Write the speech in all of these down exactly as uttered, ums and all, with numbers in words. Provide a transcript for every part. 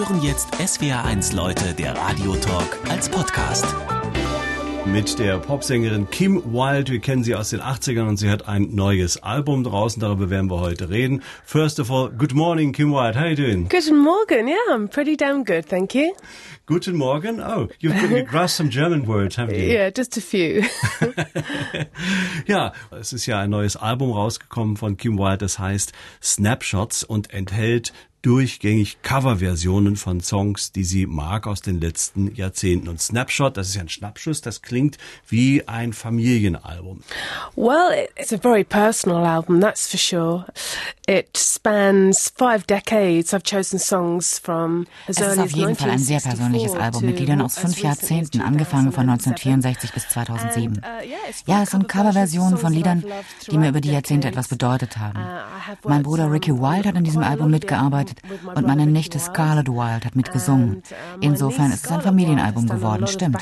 hören jetzt S W R eins Leute, der Radiotalk als Podcast. Mit der Popsängerin Kim Wilde. Wir kennen sie aus den achtzigern und sie hat ein neues Album draußen. Darüber werden wir heute reden. First of all, good morning, Kim Wilde. How are you doing? Guten Morgen. Yeah, I'm pretty damn good, thank you. Guten Morgen. Oh, you've, you've grasped some German words, haven't you? Yeah, just a few. Ja, es ist ja ein neues Album rausgekommen von Kim Wilde. Das heißt Snapshots und enthält durchgängig Coverversionen von Songs, die sie mag aus den letzten Jahrzehnten. Und Snapshot, das ist ja ein Schnappschuss, das klingt wie ein Familienalbum. Well, it's a very personal album, that's for sure. It spans five decades. I've chosen songs from as Es ist auf jeden Fall ein sehr persönliches Album mit Liedern aus fünf Jahrzehnten, angefangen von neunzehnhundertvierundsechzig bis zweitausendsieben. Ja, es sind Coverversionen von Liedern, die mir über die Jahrzehnte etwas bedeutet haben. Mein Bruder Ricky Wilde hat an diesem Album mitgearbeitet und meine Nichte Scarlett Wilde hat mitgesungen. Insofern ist es ein Familienalbum geworden, stimmt.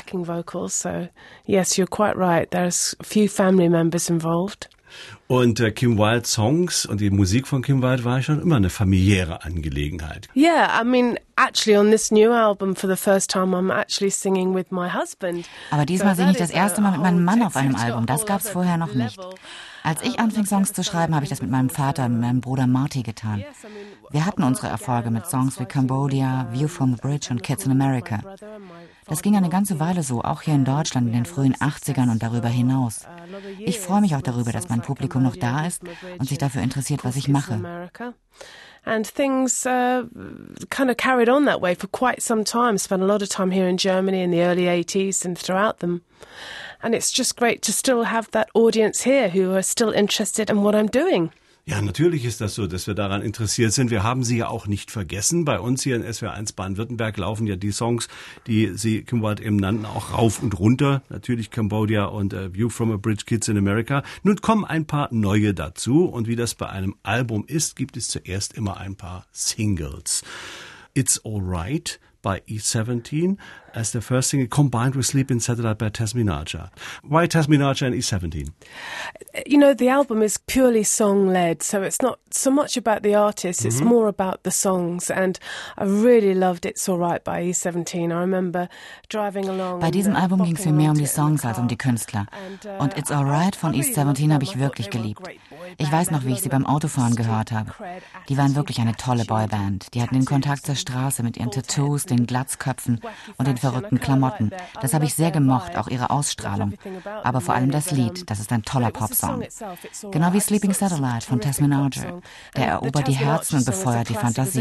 Yes, you're quite right. There's a few family members involved. Und äh, Kim Wilde Songs und die Musik von Kim Wilde war schon immer eine familiäre Angelegenheit. Yeah, I mean, actually on this new album for the first time I'm actually singing with my husband. Aber diesmal singe ich das erste Mal mit meinem Mann auf einem Album. Das gab's vorher noch nicht. Als ich anfing, Songs zu schreiben, habe ich das mit meinem Vater, mit meinem Bruder Marty getan. Wir hatten unsere Erfolge mit Songs wie Cambodia, View from the Bridge und Kids in America. Das ging eine ganze Weile so, auch hier in Deutschland in den frühen achtzigern und darüber hinaus. Ich freue mich auch darüber, dass mein Publikum noch da ist und sich dafür interessiert, was ich mache. And things uh, kind of carried on that way for quite some time. Spent a lot of time here in Germany in the early eighties and throughout them. And it's just great to still have that audience here who are still interested in what I'm doing. Ja, natürlich ist das so, dass wir daran interessiert sind. Wir haben sie ja auch nicht vergessen. Bei uns hier in S W R eins Baden-Württemberg laufen ja die Songs, die Sie, Kim Wilde, eben nannten, auch rauf und runter. Natürlich Cambodia und uh, View from a Bridge, Kids in America. Nun kommen ein paar neue dazu. Und wie das bei einem Album ist, gibt es zuerst immer ein paar Singles. It's Alright by E seventeen as the first single, combined with Sleeping Satellite by Tess Minaja. Why Tess Minaja and E seventeen? You know, the album is purely song-led, so it's not so much about the artist, it's mm-hmm. more about the songs. And I really loved It's Alright by E seventeen. I remember driving along. Bei diesem Album ging es mir mehr um die Songs als um die Künstler. Und It's Alright von E seventeen habe ich wirklich geliebt. Ich weiß noch, wie ich sie beim Autofahren gehört habe. Die waren wirklich eine tolle Boyband. Die hatten den Kontakt zur Straße mit ihren Tattoos, den Glatzköpfen und den verrückten Klamotten. Das habe ich sehr gemocht, auch ihre Ausstrahlung. Aber vor allem das Lied, das ist ein toller Popsong. Genau wie Sleeping Satellite von Tess Minaja. Der erobert die Herzen und befeuert die Fantasie.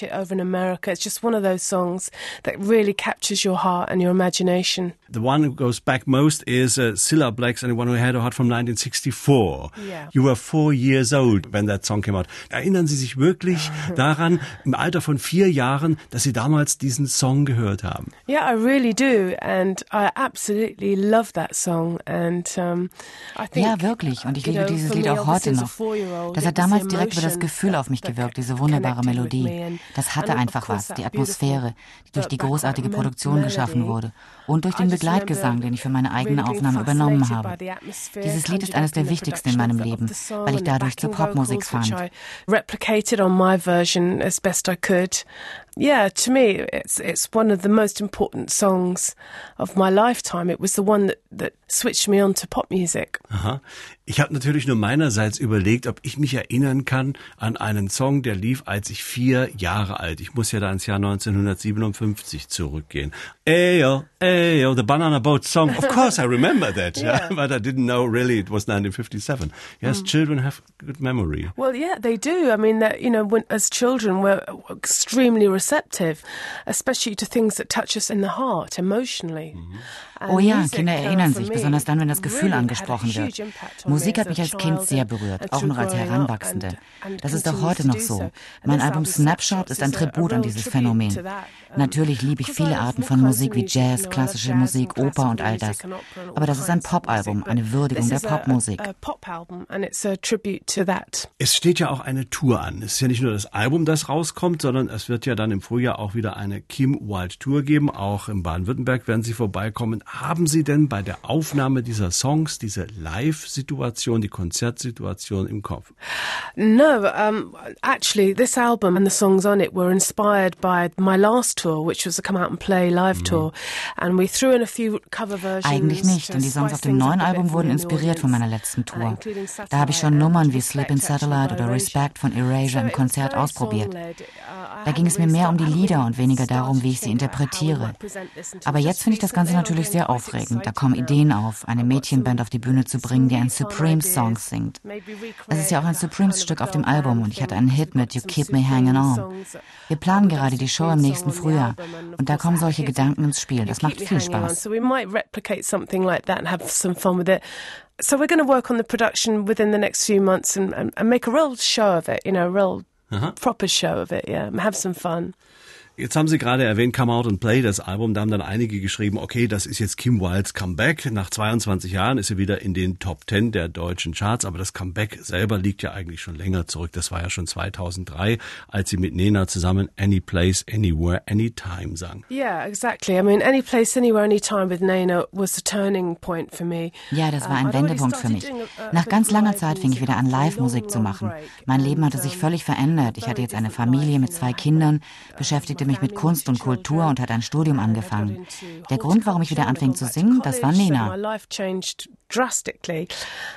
The one who goes back most is uh, Cilla Black's Anyone Who Had a Heart from nineteen sixty-four. Yeah. You were four years old when that song came out. Erinnern Sie sich wirklich daran, im Alter von vier Jahren, dass Sie damals diesen Song gehört haben? Yeah, I really do, and I absolutely love that song. And um, I think, ja, wirklich. Und ich liebe dieses Lied auch heute noch. Das hat damals direkt über das Gefühl auf mich gewirkt, diese wunderbare Melodie. Das hatte einfach was, die Atmosphäre, die durch die großartige Produktion geschaffen wurde. Und durch den Begleitgesang, den ich für meine eigene Aufnahme übernommen habe. Dieses Lied ist eines der wichtigsten in meinem Leben, weil ich dadurch zur Popmusik fand. Replicated on my version as best I could. Yeah, to me, it's it's one of the most important songs of my lifetime. It was the one that, that switched me on to pop music. Aha. Ich habe natürlich nur meinerseits überlegt, ob ich mich erinnern kann an einen Song, der lief, als ich vier Jahre alt. Ich muss ja da ins Jahr neunzehnhundertsiebenundfünfzig zurückgehen. Ayo, ayo, the Banana Boat song. Of course I remember that, yeah. But I didn't know really it was nineteen fifty-seven. Yes, mm. Children have good memory. Well, yeah, they do. I mean, that, you know, when, as children, we're extremely receptive, especially to things that touch us in the heart, emotionally. Mhm. Oh ja, Kinder erinnern sich, besonders dann, wenn das Gefühl angesprochen wird. Musik hat mich als Kind sehr berührt, auch noch als Heranwachsende. Das ist auch heute noch so. Mein Album Snapshot ist ein Tribut an dieses Phänomen. Natürlich liebe ich viele Arten von Musik wie Jazz, klassische Musik, Oper und all das. Aber das ist ein Popalbum, eine Würdigung der Popmusik. Es steht ja auch eine Tour an. Es ist ja nicht nur das Album, das rauskommt, sondern es wird ja dann im Frühjahr auch wieder eine Kim Wilde Tour geben. Auch in Baden-Württemberg werden Sie vorbeikommen. Haben Sie denn bei der Aufnahme dieser Songs diese Live-Situation, die Konzertsituation im Kopf? No, um, actually, this album and the songs on it were inspired by my last tour, which was a Come Out and Play live tour. And we threw in a few cover versions. Eigentlich nicht, denn die Songs auf dem neuen Album wurden inspiriert von meiner letzten Tour. Da habe ich schon Nummern wie Slip in Satellite oder Respect von Erasure im Konzert ausprobiert. Da ging es mir mehr um die Lieder und weniger darum, wie ich sie interpretiere. Aber jetzt finde ich das Ganze natürlich sehr aufregend. Da kommen Ideen auf, eine Mädchenband auf die Bühne zu bringen, die einen Supremes-Song singt. Es ist ja auch ein Supremes-Stück auf dem Album und ich hatte einen Hit mit You Keep Me Hanging On. Wir planen gerade die Show im nächsten Frühjahr und da kommen solche Gedanken ins Spiel. Das macht viel Spaß. So we might replicate something like that and have some fun with it. So we're going to work on the production within the next few months and, and, and make a real show of it, you know, a real Aha. proper show of it, yeah, and have some fun. Jetzt haben Sie gerade erwähnt, Come Out and Play, das Album. Da haben dann einige geschrieben, okay, das ist jetzt Kim Wildes Comeback. Nach zweiundzwanzig Jahren ist sie wieder in den Top Ten der deutschen Charts. Aber das Comeback selber liegt ja eigentlich schon länger zurück. Das war ja schon zweitausenddrei, als sie mit Nena zusammen Any Place, Anywhere, Anytime sang. Yeah, exactly. I mean, Any Place, Anywhere, Anytime with Nena was a turning point for me. Ja, das war ein Wendepunkt für mich. Nach ganz langer Zeit fing ich wieder an, Live-Musik zu machen. Mein Leben hatte sich völlig verändert. Ich hatte jetzt eine Familie mit zwei Kindern, beschäftigte mich mit Kunst und Kultur und hat ein Studium angefangen. Der Grund, warum ich wieder anfing zu singen, das war Nena. Drastically.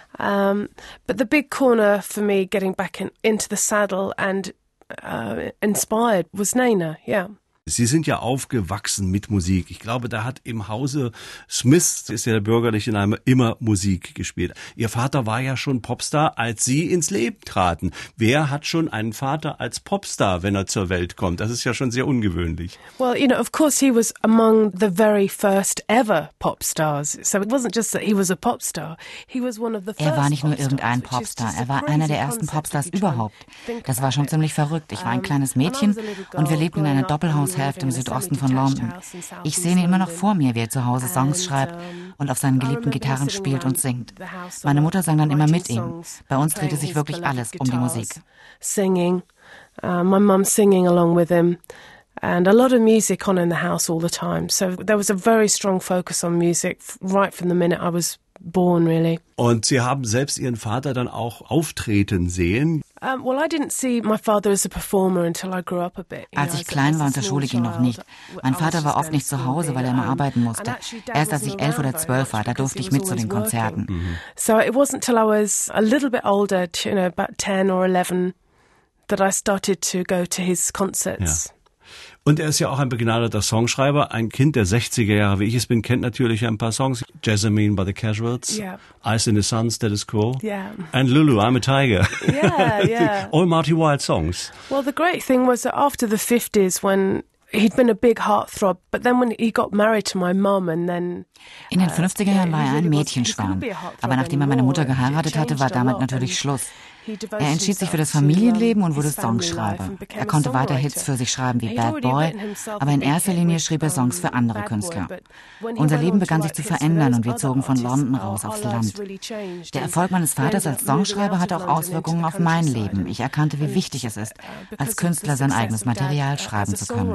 Um, but the big corner for me getting back in, into the saddle and uh, inspired was Nena, yeah. Sie sind ja aufgewachsen mit Musik. Ich glaube, da hat im Hause Smith, das ist ja der bürgerliche Name, immer Musik gespielt. Ihr Vater war ja schon Popstar, als Sie ins Leben traten. Wer hat schon einen Vater als Popstar, wenn er zur Welt kommt? Das ist ja schon sehr ungewöhnlich. Well, you know, of course he was among the very first ever pop stars. So it wasn't just that he was a pop star. He was one of the first. Er war nicht nur irgendein Popstar, er war einer der ersten Popstars überhaupt. Das war schon ziemlich verrückt. Ich war ein kleines Mädchen und wir lebten in einer Doppelhaushälfte im Südosten von London. Ich sehe ihn immer noch vor mir, wie er zu Hause Songs schreibt und auf seinen geliebten Gitarren spielt und singt. Meine Mutter sang dann immer mit ihm. Bei uns drehte sich wirklich alles um die Musik. Singing, uh, my mum singing along with him. And a lot of music on in the house all the time. So there was a very strong focus on music right from the minute I was born, really. Und Sie haben selbst Ihren Vater dann auch auftreten sehen? Um, well, I didn't see my father as a performer until I grew up a bit. Als ich klein war und zur Schule ging, noch nicht. Mein Vater war oft nicht zu Hause, weil er immer arbeiten musste. Erst als ich elf oder zwölf war, da durfte ich mit zu den Konzerten. Mhm. So it wasn't till I was a little bit older, you know, about ten or eleven, that I started to go to his concerts. Ja. Und er ist ja auch ein begnadeter Songschreiber. Ein Kind der sechziger Jahre, wie ich es bin, kennt natürlich ein paar Songs. Jessamine by the Casuals, yeah. Ice in the Sun, Status Quo, yeah. and Lulu, I'm a Tiger. Yeah, yeah. All Marty Wilde songs. Well, the great thing was that after the fifties, when he'd been a big heartthrob, but then when he got married to my mum and then... In den fünfziger Jahren war er ein Mädchenschwarm. Aber nachdem er meine Mutter geheiratet hatte, war damit natürlich Schluss. Er entschied sich für das Familienleben und wurde Songschreiber. Er konnte weiter Hits für sich schreiben wie Bad Boy, aber in erster Linie schrieb er Songs für andere Künstler. Unser Leben begann sich zu verändern und wir zogen von London raus aufs Land. Der Erfolg meines Vaters als Songschreiber hatte auch Auswirkungen auf mein Leben. Ich erkannte, wie wichtig es ist, als Künstler sein eigenes Material schreiben zu können.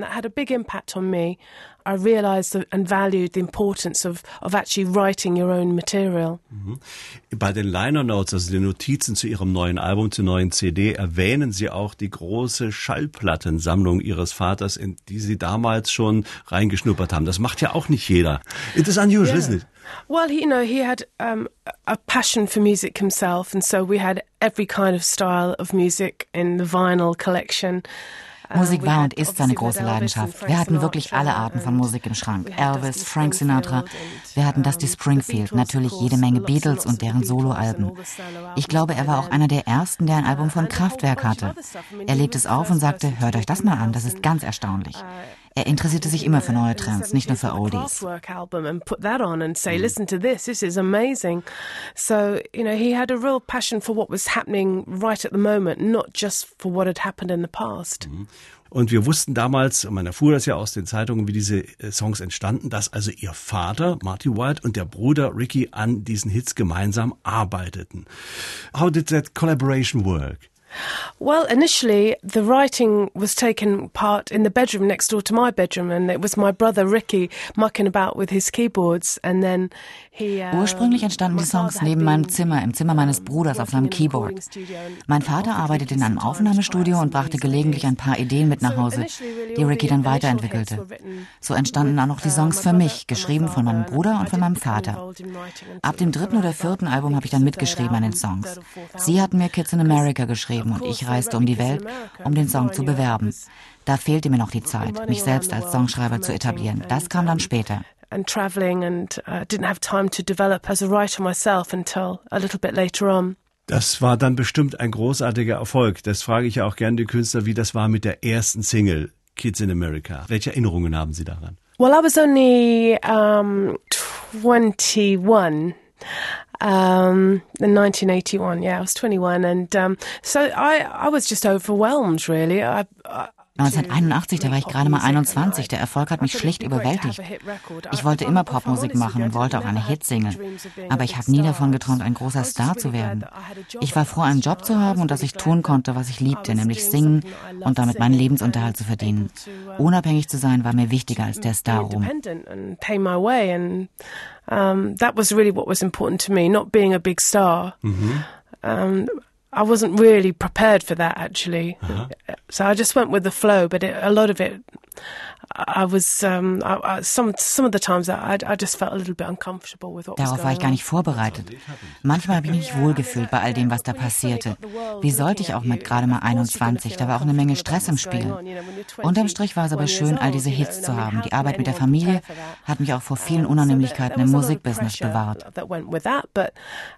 I realized and valued the importance of, of actually writing your own material. Mhm. Bei den Liner Notes, also den Notizen zu Ihrem neuen Album, zur neuen C D, erwähnen Sie auch die große Schallplattensammlung Ihres Vaters, in die Sie damals schon reingeschnuppert haben. Das macht ja auch nicht jeder. It is unusual, yeah. Isn't it? Well, you know, he had um, a passion for music himself, and so we had every kind of style of music in the vinyl collection. Musik war und ist seine große Leidenschaft. Wir hatten wirklich alle Arten von Musik im Schrank. Elvis, Frank Sinatra. Wir hatten Dusty Springfield, natürlich jede Menge Beatles und deren Soloalben. Ich glaube, er war auch einer der ersten, der ein Album von Kraftwerk hatte. Er legte es auf und sagte, hört euch das mal an, das ist ganz erstaunlich. Er interessierte sich immer für neue Trends, nicht nur für Oldies. So, you know, he had a real passion for what was happening right at the moment, not just for what had happened in the past. Und wir wussten damals, man erfuhr das ja aus den Zeitungen, wie diese Songs entstanden, dass also Ihr Vater, Marty Wilde, und der Bruder Ricky an diesen Hits gemeinsam arbeiteten. How did that collaboration work? Well, initially, the writing was taken part in the bedroom next door to my bedroom, and it was my brother Ricky mucking about with his keyboards, and then he... Uh, Ursprünglich entstanden die Songs neben meinem Zimmer, im Zimmer meines Bruders auf seinem Keyboard. Mein Vater arbeitete in einem Aufnahmestudio und brachte gelegentlich ein paar Ideen mit nach Hause, die Ricky dann weiterentwickelte. So entstanden dann auch die Songs für mich, geschrieben von meinem Bruder und von meinem Vater. Ab dem dritten oder vierten Album habe ich dann mitgeschrieben an den Songs. Sie hatten mir Kids in America geschrieben und ich reiste um die Welt, um den Song zu bewerben. Da fehlte mir noch die Zeit, mich selbst als Songschreiber zu etablieren. Das kam dann später. And traveling and uh, didn't have time to develop as a writer myself until a little bit later on. Das war dann bestimmt ein großartiger Erfolg. Das frage ich ja auch gerne die Künstler, wie das war mit der ersten Single, Kids in America. Welche Erinnerungen haben Sie daran? Well, I was only um, twenty-one. Um, in nineteen eighty-one, yeah, I was twenty-one, and um, so I, I was just overwhelmed, really. I, I, neunzehnhunderteinundachtzig, da war ich gerade mal einundzwanzig. Der Erfolg hat mich schlicht überwältigt. Ich wollte immer Popmusik machen und wollte auch eine Hitsingle. Aber ich habe nie davon geträumt, ein großer Star zu werden. Ich war froh, einen Job zu haben und dass ich tun konnte, was ich liebte, nämlich singen und damit meinen Lebensunterhalt zu verdienen. Unabhängig zu sein, war mir wichtiger als der Star-Ruhm. Um, that was really what was important to me, not being a big star. Mhm. Um, I wasn't really prepared for that, actually. Uh-huh. So I just went with the flow, but it, a lot of it, I was, um, I, I, some, some of the times I, I just felt a little bit uncomfortable with what was going on. Darauf war ich gar nicht vorbereitet. Manchmal habe ich mich nicht wohlgefühlt bei all dem, was da passierte. Wie sollte ich auch mit gerade mal einundzwanzig? Da war auch eine Menge Stress im Spiel. Unterm Strich war es aber schön, all diese Hits zu haben. Die Arbeit mit der Familie hat mich auch vor vielen Unannehmlichkeiten im Musikbusiness bewahrt. But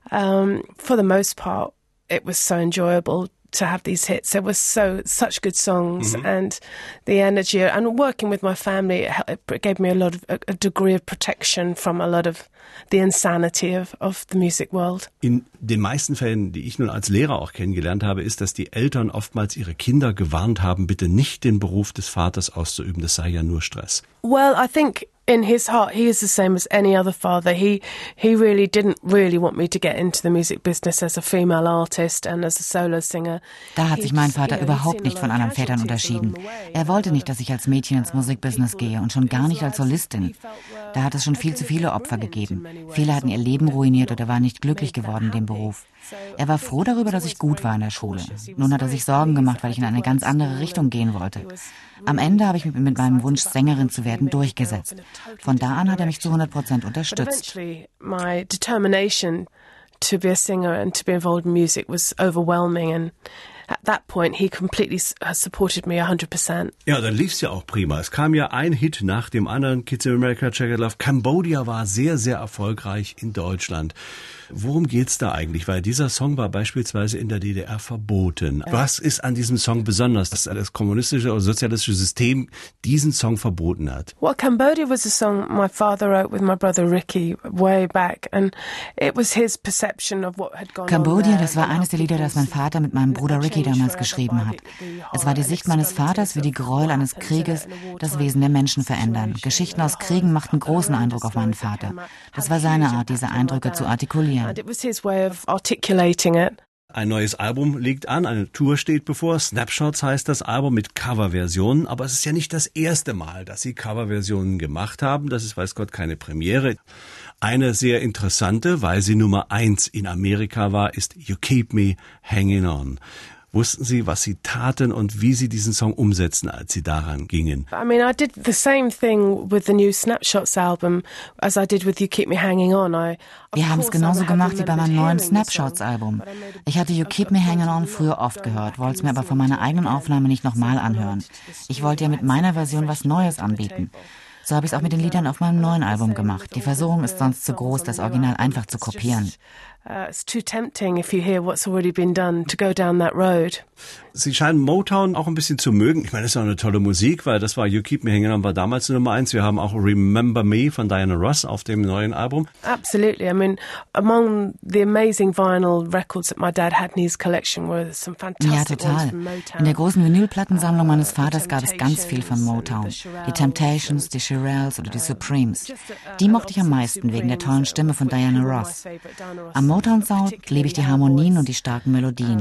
um, for the most part, it was so enjoyable to have these hits. There was so such good songs, mm-hmm. and the energy and working with my family, it gave me a lot of a, a degree of protection from a lot of the insanity of of the music world. In den meisten Fällen, die ich nun als Lehrer auch kennengelernt habe, ist, dass die Eltern oftmals ihre Kinder gewarnt haben, bitte nicht den Beruf des Vaters auszuüben, das sei ja nur Stress. Well, I think in his heart, he is the same as any other father. He he really didn't really want me to get into the music business as a female artist and as a solo singer. Da hat sich mein Vater überhaupt nicht von anderen Vätern unterschieden. Er wollte nicht, dass ich als Mädchen ins Musikbusiness gehe und schon gar nicht als Solistin. Da hat es schon viel zu viele Opfer gegeben. Viele hatten ihr Leben ruiniert oder waren nicht glücklich geworden in dem Beruf. Er war froh darüber, dass ich gut war in der Schule. Nun hat er sich Sorgen gemacht, weil ich in eine ganz andere Richtung gehen wollte. Am Ende habe ich mich mit meinem Wunsch, Sängerin zu werden, durchgesetzt. Von da an hat er mich zu hundert Prozent unterstützt. My determination to be a singer and to be involved in music was overwhelming, and at that point he completely supported me one hundred percent. Ja, dann lief's ja auch prima. Es kam ja ein Hit nach dem anderen, Kids in America, Checkered Love. Cambodia war sehr, sehr erfolgreich in Deutschland. Worum geht's da eigentlich? Weil dieser Song war beispielsweise in der D D R verboten. Was ist an diesem Song besonders, dass das kommunistische oder sozialistische System diesen Song verboten hat? Well, Cambodia was a song my father wrote with my brother Ricky way back, and it was his perception of what had gone on. Cambodia, das war eines der Lieder, das mein Vater mit meinem Bruder Ricky damals geschrieben hat. Es war die Sicht meines Vaters, wie die Gräuel eines Krieges das Wesen der Menschen verändern. Geschichten aus Kriegen machten großen Eindruck auf meinen Vater. Das war seine Art, diese Eindrücke zu artikulieren. And it was his way of articulating it. Ein neues Album liegt an, eine Tour steht bevor. Snapshots heißt das Album mit Coverversionen. Aber es ist ja nicht das erste Mal, dass Sie Coverversionen gemacht haben. Das ist, weiß Gott, keine Premiere. Eine sehr interessante, weil sie Nummer eins in Amerika war, ist You Keep Me Hanging On. Wussten Sie, was Sie taten und wie Sie diesen Song umsetzen, als Sie daran gingen? I mean, I did the same thing with the new Snapshots album as I did with You Keep Me Hanging On. I, Wir haben es genauso gemacht wie bei meinem neuen Snapshots Album. Ich hatte You Keep Me Hanging On früher oft gehört, wollte es mir aber von meiner eigenen Aufnahme nicht nochmal anhören. Ich wollte ja mit meiner Version was Neues anbieten. So habe ich es auch mit den Liedern auf meinem neuen Album gemacht. Die Versuchung ist sonst zu groß, das Original einfach zu kopieren. Uh, it's too tempting if you hear what's already been done to go down that road. Sie scheinen Motown auch ein bisschen zu mögen. Ich meine, das ist auch eine tolle Musik, weil das war You Keep Me Hanging On war damals die Nummer eins. Wir haben auch Remember Me von Diana Ross auf dem neuen Album. Absolutely. I mean, among the amazing vinyl records that my dad had in his collection were some fantastic Ja, total. In der großen Vinylplattensammlung meines Vaters gab es ganz viel von Motown. Die Temptations, die Shirelles oder die Supremes. Die mochte ich am meisten wegen der tollen Stimme von Diana Ross. Am Motown-Sound liebe ich die Harmonien und die starken Melodien.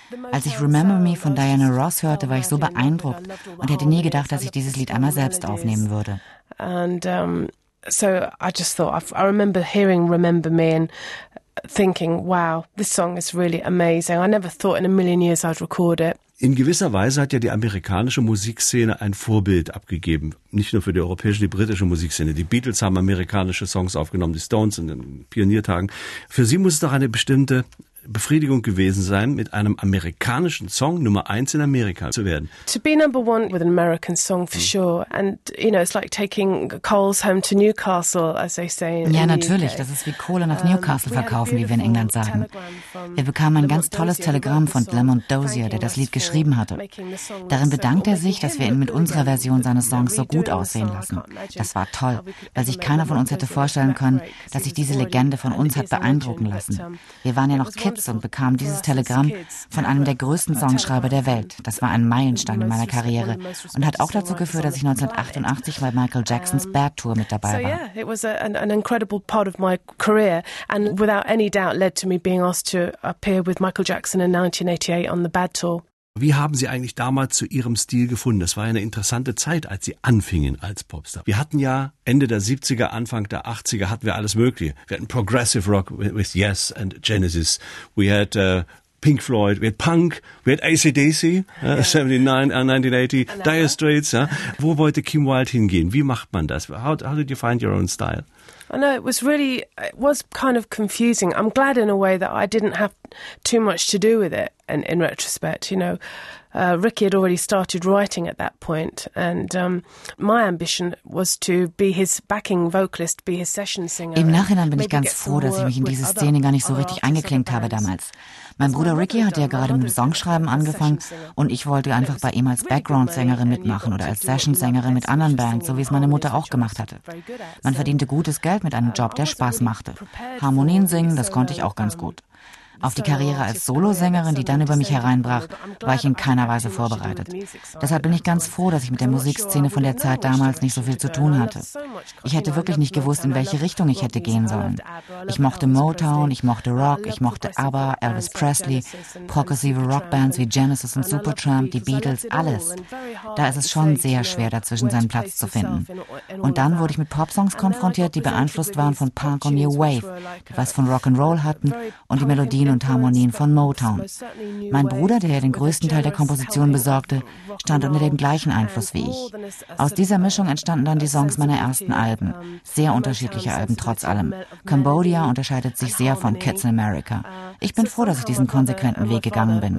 Als ich Remember Me von Diana Ross hörte, war ich so beeindruckt und hätte nie gedacht, dass ich dieses Lied einmal selbst aufnehmen würde. And um, so I just thought, I remember hearing Remember Me and thinking, wow, this song is really amazing. I never thought in a million years I'd record it. In gewisser Weise hat ja die amerikanische Musikszene ein Vorbild abgegeben. Nicht nur für die europäische, die britische Musikszene. Die Beatles haben amerikanische Songs aufgenommen, die Stones in den Pioniertagen. Für Sie muss es doch eine bestimmte Befriedigung gewesen sein, mit einem amerikanischen Song Nummer eins in Amerika zu werden. To be number one with an American song for sure. And, you know, it's like taking coals home to Newcastle, as they say in Ja, the natürlich. U K. Das ist wie Kohle nach Newcastle verkaufen, wie wir in England sagen. Wir bekamen ein ganz tolles Telegramm von Lamont Dozier, der das Lied geschrieben hatte. Darin bedankt er sich, dass wir ihn mit unserer Version seines Songs so gut aussehen lassen. Das war toll, weil sich keiner von uns hätte vorstellen können, dass sich diese Legende von uns hat beeindrucken lassen. Wir waren ja noch Kids und bekam dieses Telegramm von einem der größten Songschreiber der Welt. Das war ein Meilenstein in meiner Karriere und hat auch dazu geführt, dass ich neunzehnhundertachtundachtzig bei Michael Jacksons Bad Tour mit dabei war. So yeah, it was a, an, an incredible part of my career and without any doubt led to me being asked to appear with Michael Jackson in nineteen eighty-eight on the Bad Tour. Wie haben Sie eigentlich damals zu Ihrem Stil gefunden? Das war eine interessante Zeit, als Sie anfingen als Popstar. Wir hatten ja Ende der siebziger, Anfang der achtziger hatten wir alles Mögliche. Wir hatten Progressive Rock with Yes and Genesis. We had uh, Pink Floyd, we had Punk, we had A C D C, uh, seventy-nine, uh, nineteen eighty, Dire Straits. Uh. Wo wollte Kim Wilde hingehen? Wie macht man das? How, how did you find your own style? I know, it was really, it was kind of confusing. I'm glad in a way that I didn't have too much to do with it in, in retrospect, you know. Uh, Ricky had already started writing at that point, and um, my ambition was to be his backing vocalist, be his session singer. Im Nachhinein bin ich ganz froh, dass ich mich in diese Szene gar nicht so richtig eingeklinkt habe damals. Mein Bruder Ricky hatte ja gerade mit dem Songschreiben angefangen und ich wollte einfach bei ihm als Background-Sängerin mitmachen oder als Session-Sängerin mit anderen Bands, so wie es meine Mutter auch gemacht hatte. Man verdiente gutes Geld mit einem Job, der Spaß machte. Harmonien singen, das konnte ich auch ganz gut. Auf die Karriere als Solosängerin, die dann über mich hereinbrach, war ich in keiner Weise vorbereitet. Deshalb bin ich ganz froh, dass ich mit der Musikszene von der Zeit damals nicht so viel zu tun hatte. Ich hätte wirklich nicht gewusst, in welche Richtung ich hätte gehen sollen. Ich mochte Motown, ich mochte Rock, ich mochte ABBA, Elvis Presley, progressive Rockbands wie Genesis und Supertramp, die Beatles, alles. Da ist es schon sehr schwer, dazwischen seinen Platz zu finden. Und dann wurde ich mit Popsongs konfrontiert, die beeinflusst waren von Punk und New Wave, die was von Rock'n'Roll hatten und die Melodien und Harmonien von Motown. Mein Bruder, der den größten Teil der Komposition besorgte, stand unter dem gleichen Einfluss wie ich. Aus dieser Mischung entstanden dann die Songs meiner ersten Alben. Sehr unterschiedliche Alben trotz allem. Cambodia unterscheidet sich sehr von Kids in America. Ich bin froh, dass ich diesen konsequenten Weg gegangen bin.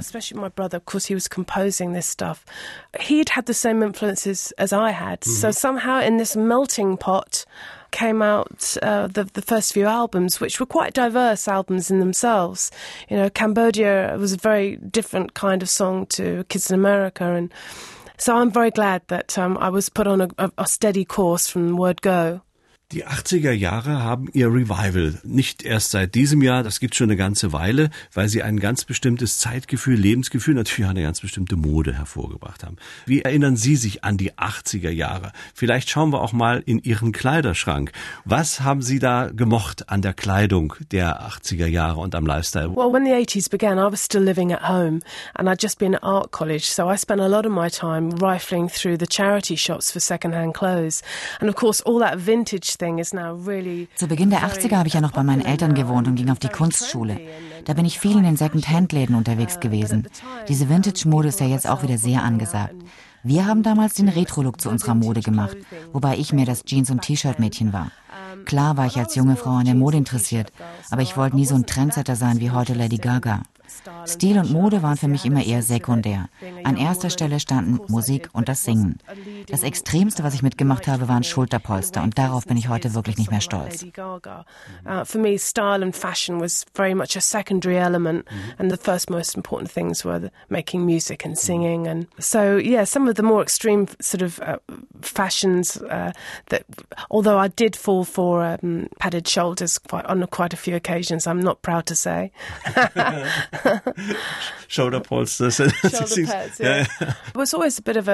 He'd had the same influences as I had, so somehow in this melting pot came out uh, the, the first few albums, which were quite diverse albums in themselves. You know, Cambodia was a very different kind of song to Kids in America, and so I'm very glad that um, I was put on a, a, a steady course from the word go. Die achtziger Jahre haben ihr Revival. Nicht erst seit diesem Jahr, das gibt schon eine ganze Weile, weil sie ein ganz bestimmtes Zeitgefühl, Lebensgefühl, natürlich auch eine ganz bestimmte Mode hervorgebracht haben. Wie erinnern Sie sich an die achtziger Jahre? Vielleicht schauen wir auch mal in Ihren Kleiderschrank. Was haben Sie da gemocht an der Kleidung der achtziger Jahre und am Lifestyle? Well, when the eighties began, I was still living at home and I'd just been at art college, so I spent a lot of my time rifling through the charity shops for second-hand clothes. And of course, all that vintage Zu Beginn der achtziger habe ich ja noch bei meinen Eltern gewohnt und ging auf die Kunstschule. Da bin ich viel in den Second-Hand-Läden unterwegs gewesen. Diese Vintage-Mode ist ja jetzt auch wieder sehr angesagt. Wir haben damals den Retro-Look zu unserer Mode gemacht, wobei ich mehr das Jeans- und T-Shirt-Mädchen war. Klar war ich als junge Frau an der Mode interessiert, aber ich wollte nie so ein Trendsetter sein wie heute Lady Gaga. Stil und Mode waren für mich immer eher sekundär. An erster Stelle standen Musik und das Singen. Das Extremste, was ich mitgemacht habe, waren Schulterpolster und darauf bin ich heute wirklich nicht mehr stolz. Uh, for me, style and fashion was very much a secondary element, and the first most important things were the making music and singing. And so, yeah, some of the more extreme sort of uh, fashions uh, that, although I did fall for um, padded shoulders quite, on quite a few occasions, I'm not proud to say. Shoulder polsters. Shoulder pads, yeah. It was always a bit of a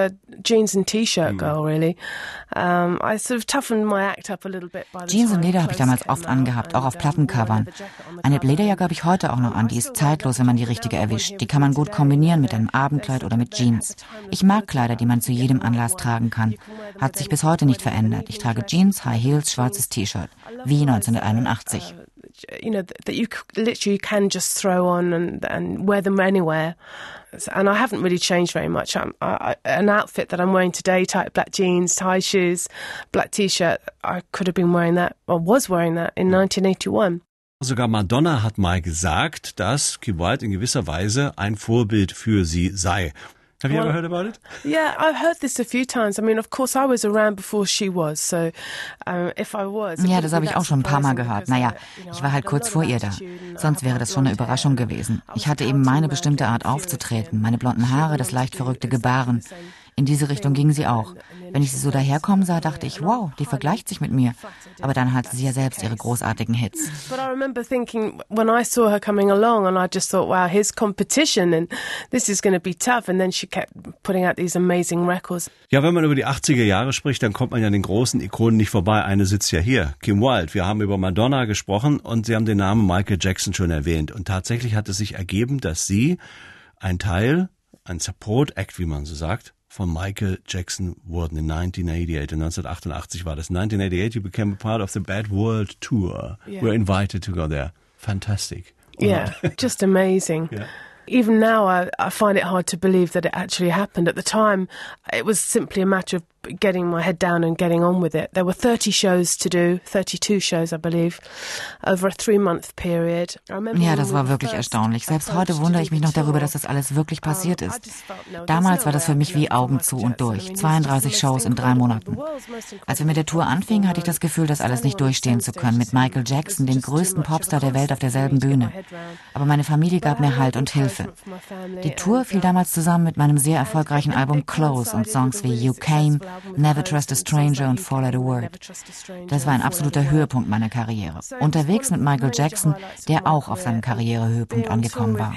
jeans and T-shirt girl, really. Um, I sort of toughened my act up a little bit by the Jeans und time Leder habe ich damals clothes oft came out angehabt, auch auf and, um, Plattencovern. wore the jacket on the Eine cover. Lederjacke habe ich heute auch noch an, die ist zeitlos, wenn man die richtige erwischt. Die kann man gut kombinieren mit einem Abendkleid oder mit Jeans. Ich mag Kleider, die man zu jedem Anlass tragen kann. Hat sich bis heute nicht verändert. Ich trage Jeans, High Heels, schwarzes T-Shirt. Wie neunzehnhunderteinundachtzig. You know, that you literally can just throw on and, and wear them anywhere. And I haven't really changed very much. I'm, I, an outfit that I'm wearing today, tight black jeans, high shoes, black T-shirt, I could have been wearing that, or was wearing that in nineteen eighty-one. Sogar Madonna hat mal gesagt, dass Kim Wilde in gewisser Weise ein Vorbild für sie sei. Have you well, ever heard about it? Yeah, I've heard this a few times. I mean, of course, I was around before she was, so um, if I was... Ja, das habe ich auch schon ein paar Mal gehört. Naja, ich war halt kurz vor ihr da. Sonst wäre das schon eine Überraschung gewesen. Ich hatte eben meine bestimmte Art aufzutreten, meine blonden Haare, das leicht verrückte Gebaren. In diese Richtung ging sie auch. Wenn ich sie so daherkommen sah, dachte ich, wow, die vergleicht sich mit mir. Aber dann hatte sie ja selbst ihre großartigen Hits. But I remember thinking, when I saw her coming along, and I just thought, wow, here's competition, and this is going to be tough. And then she kept putting out these amazing records. Ja, wenn man über die achtziger Jahre spricht, dann kommt man ja an den großen Ikonen nicht vorbei. Eine sitzt ja hier, Kim Wilde. Wir haben über Madonna gesprochen und Sie haben den Namen Michael Jackson schon erwähnt. Und tatsächlich hat es sich ergeben, dass Sie ein Teil, ein Support Act, wie man so sagt, von Michael Jackson wurden in nineteen eighty-eight. In neunzehnhundertachtundachtzig war das. nineteen eighty-eight, you became a part of the Bad World Tour. Yeah. We're invited to go there. Fantastic. Yeah, just amazing. Yeah. Even now, I, I find it hard to believe that it actually happened. At the time, it was simply a matter of getting my head down and getting on with it. There were thirty shows to do, thirty-two shows, I believe, over a three-month period. Ja, das war wirklich erstaunlich. Selbst heute wundere ich mich noch darüber, dass das alles wirklich passiert ist. Damals war das für mich wie Augen zu und durch. zweiunddreißig Shows in drei Monaten. Als wir mit der Tour anfingen, hatte ich das Gefühl, das alles nicht durchstehen zu können. Mit Michael Jackson, dem größten Popstar der Welt, auf derselben Bühne. Aber meine Familie gab mir Halt und Hilfe. Die Tour fiel damals zusammen mit meinem sehr erfolgreichen Album Close und Songs wie You Came, Never Trust a Stranger und Four Letter Word. Das war ein absoluter Höhepunkt meiner Karriere. Unterwegs mit Michael Jackson, der auch auf seinem Karrierehöhepunkt angekommen war.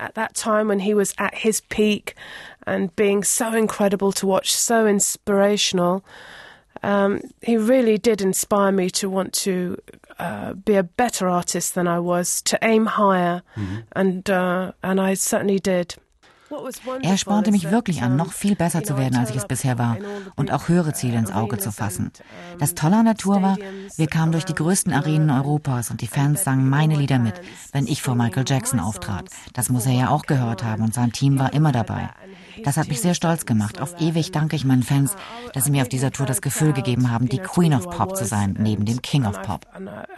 And being so incredible to watch, so inspirational. Um, he really did inspire me to want to uh, be a better artist than I was, to aim higher, mhm. and uh, and I certainly did. Er spornte mich wirklich an, noch viel besser zu werden, als ich es bisher war und auch höhere Ziele ins Auge zu fassen. Das Tolle an der Tour war, wir kamen durch die größten Arenen Europas und die Fans sangen meine Lieder mit, wenn ich vor Michael Jackson auftrat. Das muss er ja auch gehört haben und sein Team war immer dabei. Das hat mich sehr stolz gemacht. Auf ewig danke ich meinen Fans, dass sie mir auf dieser Tour das Gefühl gegeben haben, die Queen of Pop zu sein, neben dem King of Pop.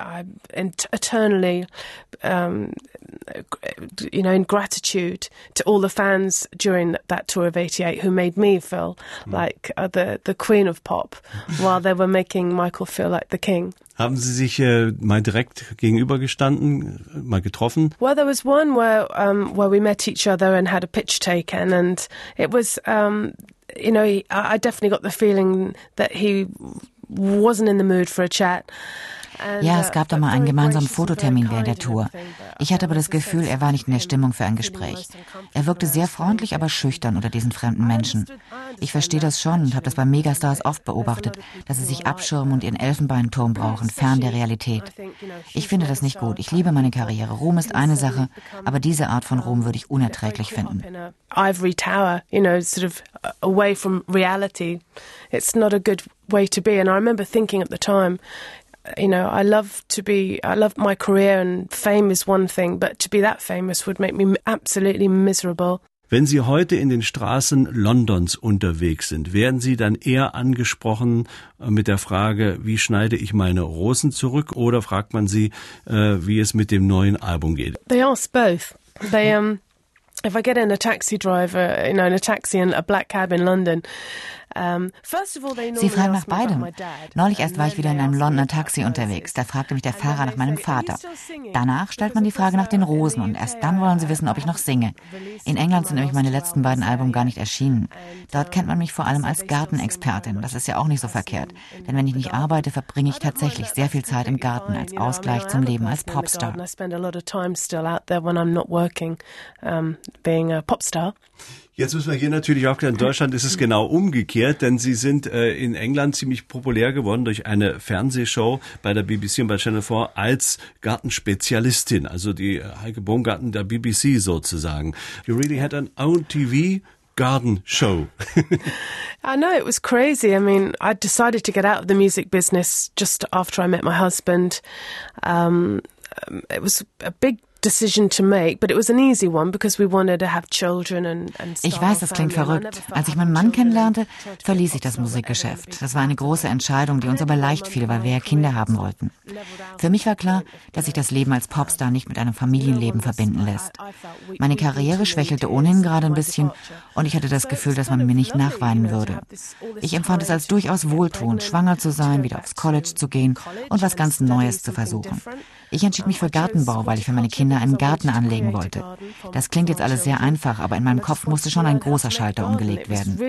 Eternally, um, you know, in gratitude to all the fans during that tour of eighty-eight who made me feel like uh, the the Queen of Pop, while they were making Michael feel like the King. Haben Sie sich äh, mal direkt gegenübergestanden, mal getroffen? Well, there was one where um, where we met each other and had a pitch taken, and it was, um, you know, he, I definitely got the feeling that he wasn't in the mood for a chat. Ja, es gab da mal einen gemeinsamen Fototermin während der Tour. Ich hatte aber das Gefühl, er war nicht in der Stimmung für ein Gespräch. Er wirkte sehr freundlich, aber schüchtern unter diesen fremden Menschen. Ich verstehe das schon und habe das bei Megastars oft beobachtet, dass sie sich abschirmen und ihren Elfenbeinturm brauchen, fern der Realität. Ich finde das nicht gut. Ich liebe meine Karriere. Ruhm ist eine Sache, aber diese Art von Ruhm würde ich unerträglich finden. Ivory Tower, you know, sort of away from reality. It's not a good way to be. And I remember thinking at the time, you know, I love to be, I love my career and fame is one thing, but to be that famous would make me absolutely miserable. Wenn Sie heute in den Straßen Londons unterwegs sind, werden Sie dann eher angesprochen mit der Frage, wie schneide ich meine Rosen zurück, oder fragt man Sie, äh, wie es mit dem neuen Album geht? They ask both. They, um, if I get in a taxi driver, you know, in a taxi in a black cab in London, Sie fragen nach beidem. Neulich erst war ich wieder in einem Londoner Taxi unterwegs. Da fragte mich der Fahrer nach meinem Vater. Danach stellt man die Frage nach den Rosen und erst dann wollen sie wissen, ob ich noch singe. In England sind nämlich meine letzten beiden Alben gar nicht erschienen. Dort kennt man mich vor allem als Gartenexpertin. Das ist ja auch nicht so verkehrt. Denn wenn ich nicht arbeite, verbringe ich tatsächlich sehr viel Zeit im Garten als Ausgleich zum Leben als Popstar. Jetzt müssen wir hier natürlich auch klar, in Deutschland ist es genau umgekehrt, denn Sie sind äh, in England ziemlich populär geworden durch eine Fernsehshow bei der B B C und bei Channel vier als Gartenspezialistin, also die Heike Baumgarten der B B C sozusagen. You really had an own T V garden show. I know, it was crazy. I mean, I decided to get out of the music business just after I met my husband. Um, it was a big decision to make, but it was an easy one because we wanted to have children and, and Ich weiß, das klingt verrückt. Als ich meinen Mann kennenlernte, verließ ich das Musikgeschäft. Das war eine große Entscheidung, die uns aber leicht fiel, weil wir ja Kinder haben wollten. Für mich war klar, dass sich das Leben als Popstar nicht mit einem Familienleben verbinden lässt. Meine Karriere schwächelte ohnehin gerade ein bisschen und ich hatte das Gefühl, dass man mir nicht nachweinen würde. Ich empfand es als durchaus wohltuend, schwanger zu sein, wieder aufs College zu gehen und was ganz Neues zu versuchen. Ich entschied mich für Gartenbau, weil ich für meine Kinder einen Garten anlegen wollte. Das klingt jetzt alles sehr einfach, aber in meinem Kopf musste schon ein großer Schalter umgelegt werden.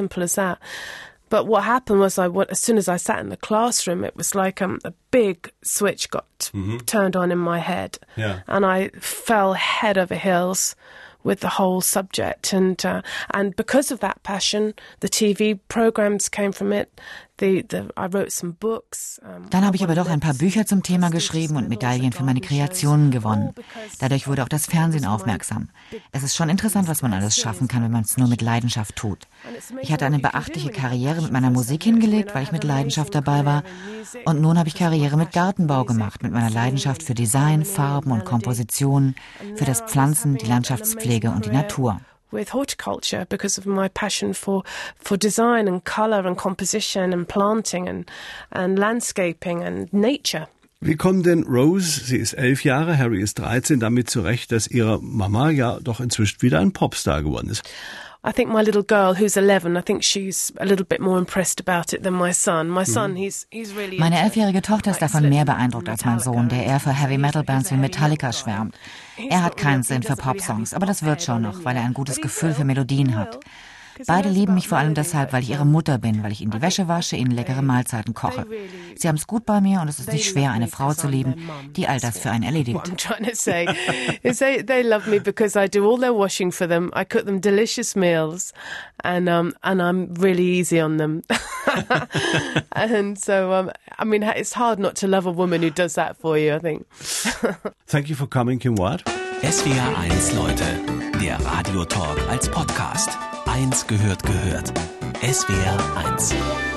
But what happened was, I as soon as I sat in the classroom, it was like um, a big switch got mm-hmm. turned on in my head, yeah. and I fell head over heels with the whole subject, and uh, and because of that passion, the T V programs came from it. The, the, I wrote some books. Um, Dann habe ich aber doch ein paar Bücher zum Thema geschrieben und Medaillen für meine Kreationen gewonnen. Dadurch wurde auch das Fernsehen aufmerksam. Es ist schon interessant, was man alles schaffen kann, wenn man es nur mit Leidenschaft tut. Ich hatte eine beachtliche Karriere mit meiner Musik hingelegt, weil ich mit Leidenschaft dabei war. Und nun habe ich Karriere mit Gartenbau gemacht, mit meiner Leidenschaft für Design, Farben und Kompositionen, für das Pflanzen, die Landschaftspflege und die Natur. With horticulture because of my passion for for design and color and composition and planting and and landscaping and nature. Wie kommt denn Rose, sie ist elf Jahre, Harry ist dreizehn, damit zurecht, dass ihre Mama ja doch inzwischen wieder ein Popstar geworden ist? I think my little girl, who's eleven, I think she's a little bit more impressed about it than my son. My son, he's he's really. Meine elfjährige Tochter ist davon mehr beeindruckt als mein Sohn, der eher für Heavy-Metal-Bands wie Metallica schwärmt. Er hat keinen Sinn für Popsongs, aber das wird schon noch, weil er ein gutes Gefühl für Melodien hat. Beide lieben mich vor allem deshalb, weil ich ihre Mutter bin, weil ich ihnen die Wäsche wasche, ihnen leckere Mahlzeiten koche. Sie haben es gut bei mir und es ist nicht schwer, eine Frau zu lieben, die all das für einen erledigt. What I'm trying to say is they, they love me because I do all their washing for them. I cook them delicious meals and um and I'm really easy on them. And so um I mean it's hard not to love a woman who does that for you, I think. Thank you for coming, Kim Ward. S W R eins Leute, der Radiotalk als Podcast. Eins gehört gehört. S W R eins.